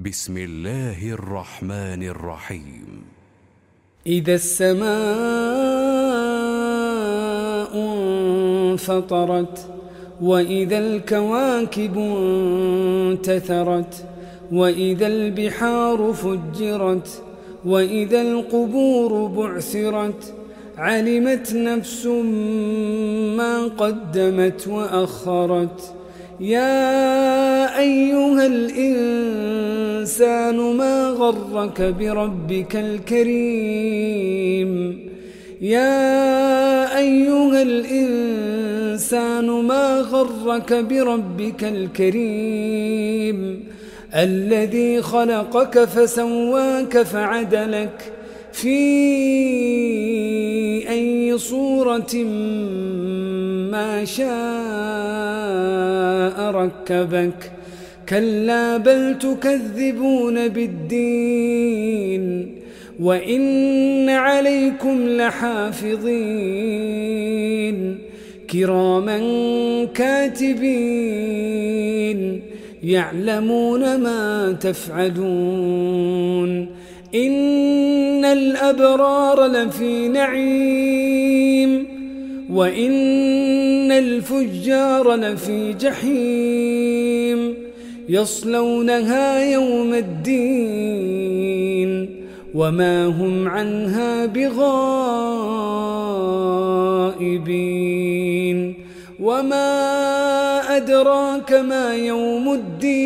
بسم الله الرحمن الرحيم. إذا السماء انفطرت وإذا الكواكب انتثرت وإذا البحار فجرت وإذا القبور بعثرت علمت نفس ما قدمت وأخرت. يا أيها الإنسان ما غرك بربك الكريم يا أيها الإنسان ما غرك بربك الكريم الذي خلقك فسواك فعدلك في أي صورة ما شاء ركبك. كلا بل تكذبون بالدين وإن عليكم لحافظين كراما كاتبين يعلمون ما تفعلون. إن الأبرار لفي نعيم وإن الفجار لفي جحيم يصلونها يوم الدين وما هم عنها بغائبين. وما أدراك ما يوم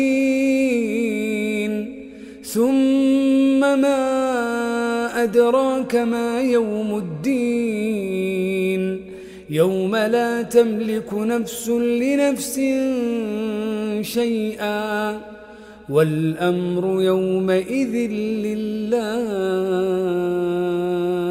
الدين ثم ما أدراك ما يوم الدين يوم لا تملك نفس لنفس شيئا والأمر يومئذ لله.